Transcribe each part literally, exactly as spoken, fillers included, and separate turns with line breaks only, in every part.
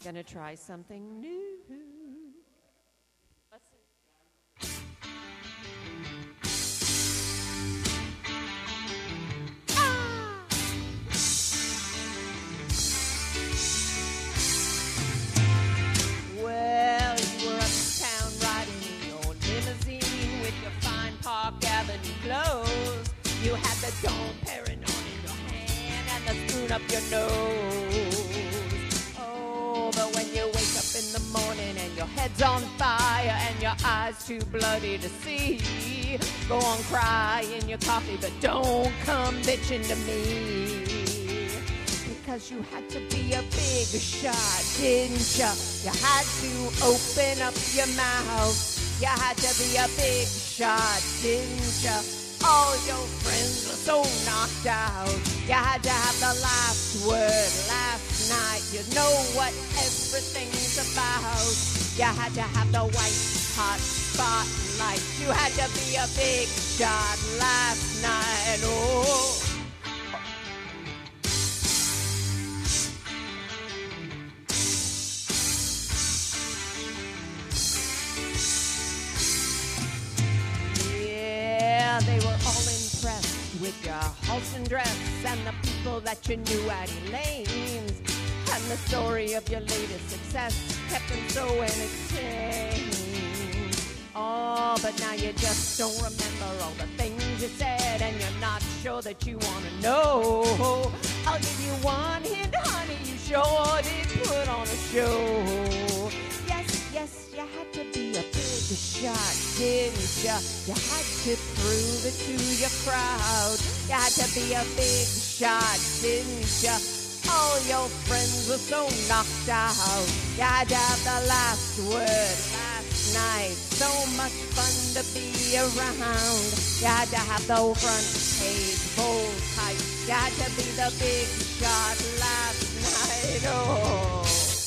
Gonna try something new. Let's see. Ah! Well, you were uptown riding in your limousine with your fine Park Avenue clothes. You had the Dom Perignon in your hand and the spoon up your nose. Oh, but when you wake up in the morning and your head's on fire and your eyes too bloody to see, go on, cry in your coffee, but don't come bitching to me. Because you had to be a big shot, didn't ya? You had to open up your mouth. You had to be a big shot, didn't ya? All your friends were so knocked out. You had to have the last word last night. You know what everything's about. You had to have the white hot spotlight. You had to be a big shot last night. Oh. They were all impressed with your Halston dress and the people that you knew at Elaine's. And the story of your latest success kept them so entertained. Oh, but now you just don't remember all the things you said, and you're not sure that you want to know. I'll give you one hint, honey, you sure did put on a show. Yes, yes, you had to be a big shot, didn't ya? You had to prove it to your crowd. You had to be a big shot, didn't ya? All your friends were so knocked out. You had to have the last word last night. So much fun to be around. You had to have the front page bold type. You had to be the big shot last night. Oh.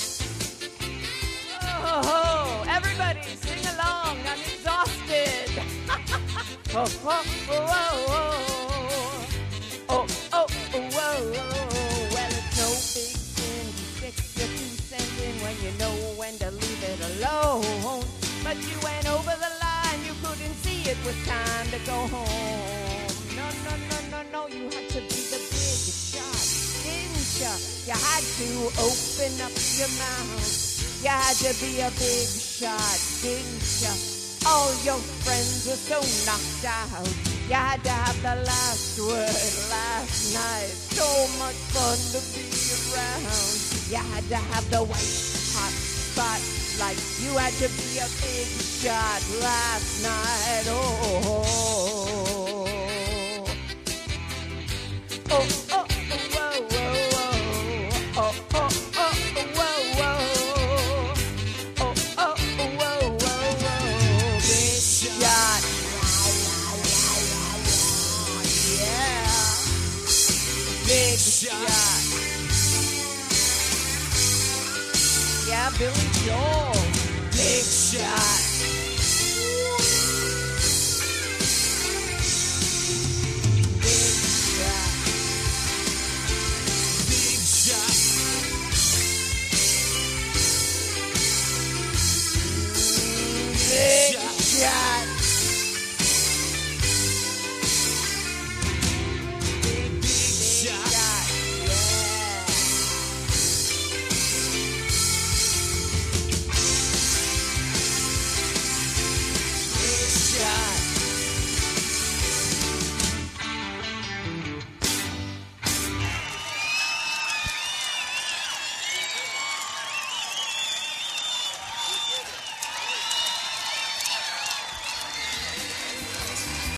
Oh, everybody sing along, I'm exhausted. oh, oh, oh, oh, oh, oh, oh, oh, well, it's no big sin to stick your two cents in when you know when to leave it alone. But you went over the line, you couldn't see it was time to go home. No, no, no, no, no, you had to be the big shot, didn't ya? You had to open up your mouth. You had to be a big shot, didn't ya? All your friends were so knocked out. You had to have the last word last night. So much fun to be around. You had to have the white hot spotlight. You had to be a big shot last night. Oh, oh, oh, oh, oh, whoa, whoa, oh, oh, oh, whoa, whoa. Big shot. Yeah, Billy Joel. Big shot.